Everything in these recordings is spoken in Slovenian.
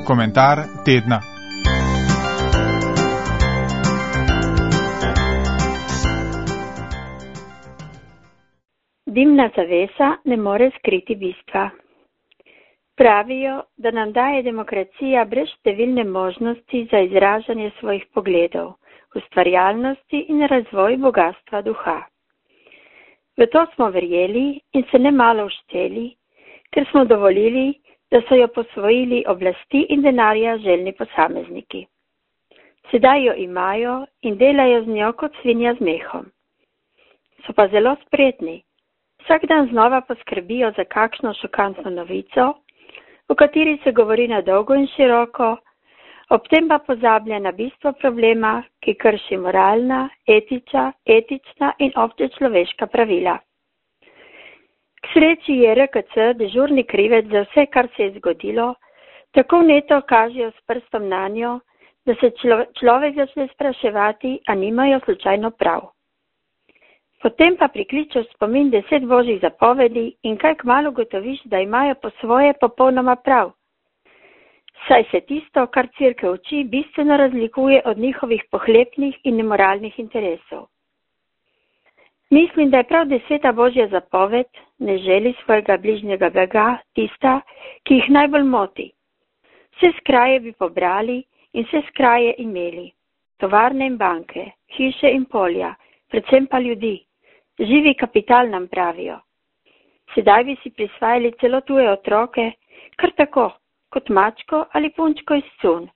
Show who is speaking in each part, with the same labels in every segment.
Speaker 1: Komentar tedna.
Speaker 2: Dimna zavesa ne more skriti bistva. Pravijo, da nam daje demokracija brezštevilne možnosti za izražanje svojih pogledov, ustvarjalnosti in razvoj bogatstva duha. V to smo verjeli in se nemalo ušteli, ker smo dovolili, da so jo posvojili oblasti in denarja željni posamezniki. Sedaj jo imajo in delajo z njo kot svinja z mehom. So pa zelo spretni. Vsak dan znova poskrbijo za kakšno šokantno novico, o kateri se govori na dolgo in široko, ob tem pa pozablja na bistvo problema, ki krši moralna, etična in občečloveška pravila. K sreči je RKC dežurni krivec za vse, kar se je zgodilo, tako vneto kažejo s prstom nanjo, da se človek začne spraševati, a nimajo slučajno prav. Potem pa prikličeš spomin 10 božjih zapovedi in kaj kmalu gotoviš, da imajo po svoje popolnoma prav. Saj se tisto, kar Cerkev uči, bistveno razlikuje od njihovih pohlepnih in nemoralnih interesov. Mislim, da je prav 10. božja zapoved, ne želi svojega bližnjega blaga, tista, ki jih najbolj moti. Vse skraje bi pobrali in vse skraje imeli. Tovarne in banke, hiše in polja, predvsem pa ljudi. Živi kapital nam pravijo. Sedaj bi si prisvajali celo tuje otroke, kar tako, kot mačko ali punčko iz cun.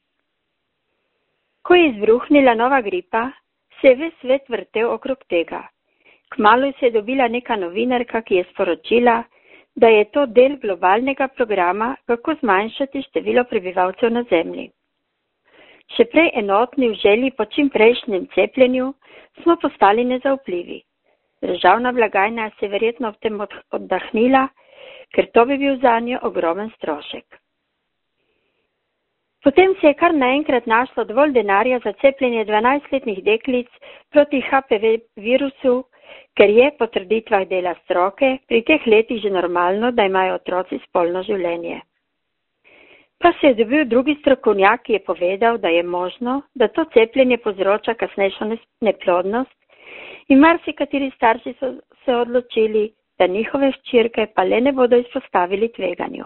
Speaker 2: Ko je izbruhnila nova gripa, se je ves svet vrtel okrog tega. Kmalu se je dobila neka novinarka, ki je sporočila, da je to del globalnega programa, kako zmanjšati število prebivalcev na Zemlji. Še prej enotni v želji po čim prejšnjem cepljenju, smo postali nezaupljivi. Državna blagajna se je verjetno v tem oddahnila, ker to bi bil zanjo ogromen strošek. Potem se je kar naenkrat našlo dovolj denarja za cepljenje 12-letnih deklic proti HPV virusu, ker je po trditvah dela stroke pri teh letih že normalno, da imajo otroci spolno življenje. Pa se je dobil drugi strokovnjak, ki je povedal, da je možno, da to cepljenje povzroča kasnejšo neplodnost, in marsikateri starši so se odločili, da njihove hčerke pa le ne bodo izpostavili tveganju.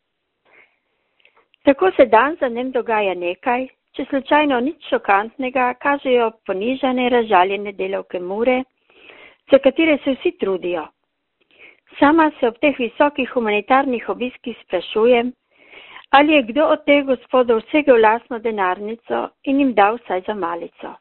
Speaker 2: Tako se dan za dnem dogaja nekaj, če slučajno nič šokantnega, kažejo ponižane, razžaljene delavke Mure, za katere se vsi trudijo. Sama se ob teh visokih humanitarnih obiskih sprašujem, ali je kdo od teh gospodov vsegel lastno denarnico in jim dal vsaj za malico.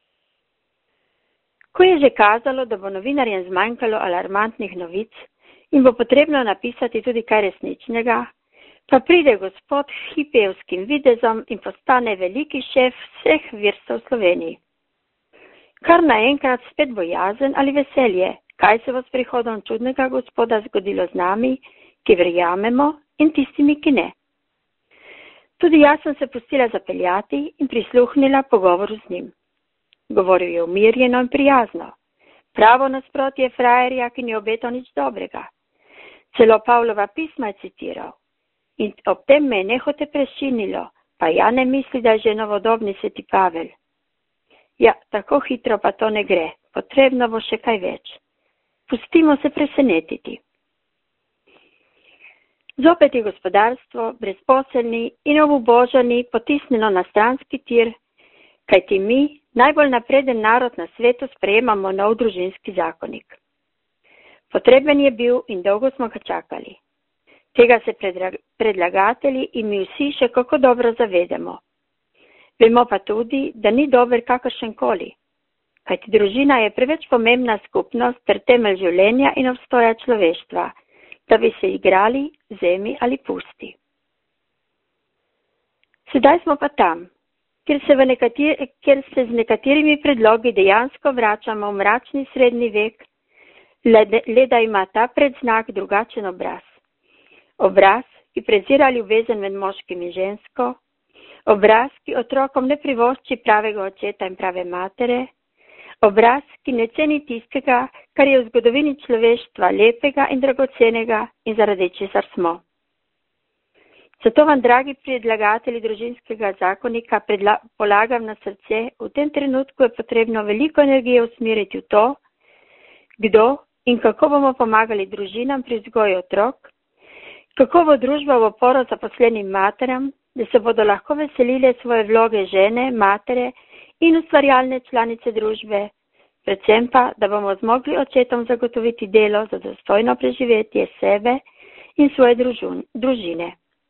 Speaker 2: Ko je že kazalo, da bo novinarjem zmanjkalo alarmantnih novic in bo potrebno napisati tudi kaj resničnega, pa pride gospod s hipijevskim videzom in postane veliki šef vseh virstev v Sloveniji. Kar naenkrat spet bojazen ali veselje, kaj se bo s prihodom čudnega gospoda zgodilo z nami, ki verjamemo, in tistimi, ki ne. Tudi jaz sem se pustila zapeljati in prisluhnila pogovoru z njim. Govoril je umirjeno in prijazno. Pravo nasprotje frajerja, ki ni obetal nič dobrega. Celo Pavlova pisma je citiral. In ob tem me je nehote prešinilo, pa ja ne misli, da je že novodobni sveti Pavel. Ja, tako hitro pa to ne gre. Potrebno bo še kaj več. Pustimo se presenetiti. Zopet je gospodarstvo, brezposelni in obubožani potisnjeno na stranski tir, kajti mi, najbolj napreden narod na svetu, sprejemamo nov družinski zakonik. Potreben je bil in dolgo smo ga čakali. Tega se predlagatelji in mi vsi še kako dobro zavedamo. Vemo pa tudi, da ni dober kakršenkoli, kajti družina je preveč pomembna skupnost ter temelj življenja in obstoja človeštva, da bi se igrali, vzemi ali pusti. Sedaj smo pa tam, kjer se z nekaterimi predlogi dejansko vračamo v mračni srednji vek, le da ima ta predznak drugačen obraz. Obraz, ki prezira ljubezen med moškim in žensko, obraz, ki otrokom ne privošči pravega očeta in prave matere, obraz, ki ne ceni tistega, kar je v zgodovini človeštva lepega in dragocenega in zaradi česar smo. Zato vam, dragi predlagatelji družinskega zakonika, polagam na srce, v tem trenutku je potrebno veliko energije usmeriti v to, kdo in kako bomo pomagali družinam pri vzgoji otrok, kako bo družba v oporo zaposlenim materam, da se bodo lahko veselile svoje vloge žene, matere in ustvarjalne članice družbe, predvsem pa, da bomo zmogli očetom zagotoviti delo za dostojno preživetje sebe in svoje družine.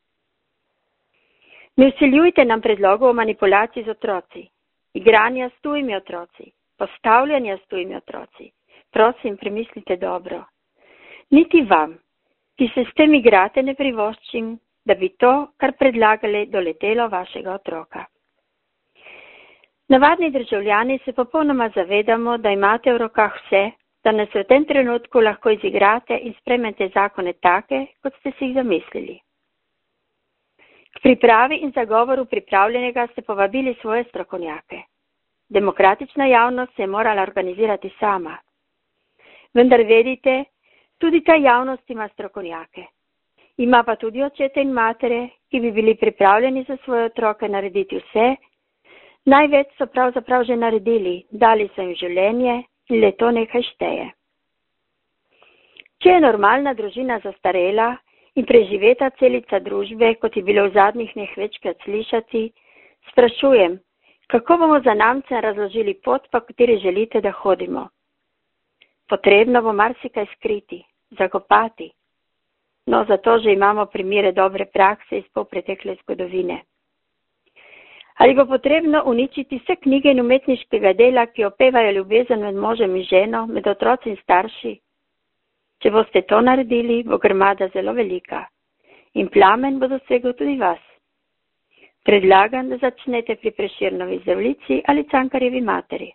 Speaker 2: Ne vsiljujte nam predlogov o manipulaciji z otroci, igranja s tujimi otroci, postavljanja s tujimi otroci. Prosim, premislite dobro. Niti vam, ki se s tem igrate, ne privoščim, da bi to, kar predlagali, doletelo vašega otroka. Navadni državljani se popolnoma zavedamo, da imate v rokah vse, da nas v tem trenutku lahko izigrate in spremete zakone take, kot ste si jih zamislili. K pripravi in zagovoru pripravljenega ste povabili svoje strokovnjake. Demokratična javnost se je morala organizirati sama. Vendar vedite, tudi ta javnost ima strokovnjake. Ima pa tudi očete in matere, ki bi bili pripravljeni za svoje otroke narediti vse. Največ so pravzaprav že naredili, dali so jim življenje in le to nekaj šteje. Če je normalna družina zastarela in preživeta celica družbe, kot je bilo v zadnjih dneh večkrat slišati, sprašujem, kako bomo zanamcem razložili pot, po kateri želite, da hodimo. Potrebno bo marsikaj skriti, zakopati. No, zato že imamo primere dobre prakse iz polpretekle zgodovine. Ali bo potrebno uničiti vse knjige in umetniškega dela, ki opevajo ljubezen med možem in ženo, med otroci in starši? Če boste to naredili, bo grmada zelo velika in plamen bo dosegel tudi vas. Predlagam, da začnete pri Prešernovi Zavlici ali Cankarjevi materi.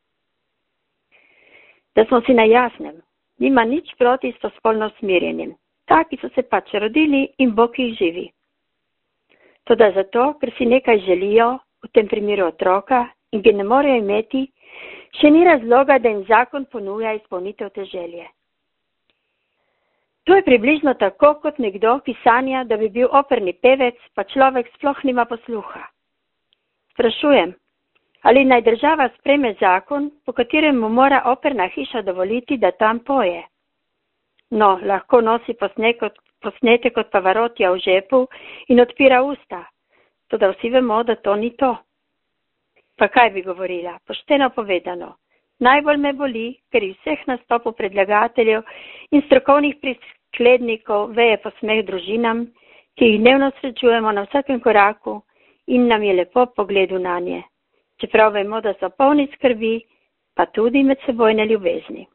Speaker 2: Da smo si na jasnem, nima nič proti istospolno usmerjenim. Taki so se pač rodili in Bog jih živi. Toda zato, ker si nekaj želijo, v tem primeru otroka, in ga ne morejo imeti, še ni razloga, da jim zakon ponuja izpolnitev te želje. To je približno tako, kot nekdo, ki sanja, da bi bil operni pevec, pa človek sploh nima posluha. Sprašujem, ali naj država sprejme zakon, po katerem mu mora operna hiša dovoliti, da tam poje? No, lahko nosi posnetek od Pavarotija v žepu in odpira usta, toda vsi vemo, da to ni to. Pa kaj bi govorila? Pošteno povedano, najbolj me boli, ker iz vseh nastopov predlagateljev in strokovnih prisklednikov veje posmeh družinam, ki jih dnevno srečujemo na vsakem koraku in nam je lepo pogledu na nje, čeprav vemo, da so polni skrbi, pa tudi medsebojne ljubezni.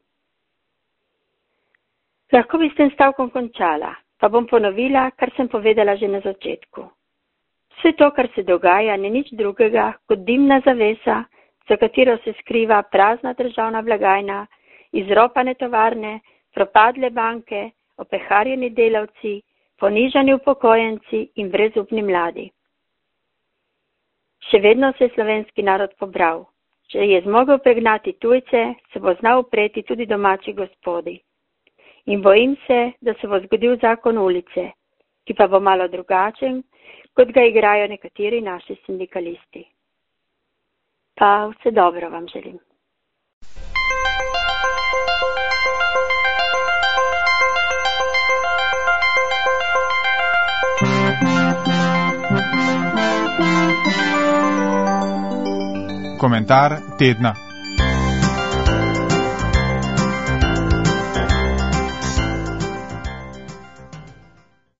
Speaker 2: Lahko bi s tem stavkom končala, pa bom ponovila, kar sem povedala že na začetku. Vse to, kar se dogaja, ni nič drugega kot dimna zavesa, za katero se skriva prazna državna blagajna, izropane tovarne, propadle banke, opeharjeni delavci, ponižani upokojenci in brezupni mladi. Še vedno se je slovenski narod pobral. Če je zmogel pregnati tujce, se bo znal upreti tudi domači gospodi. In bojim se, da se bo zgodil zakon ulice, ki pa bo malo drugačen, kot ga igrajo nekateri naši sindikalisti. Pa vse dobro vam želim.
Speaker 1: Komentar tedna.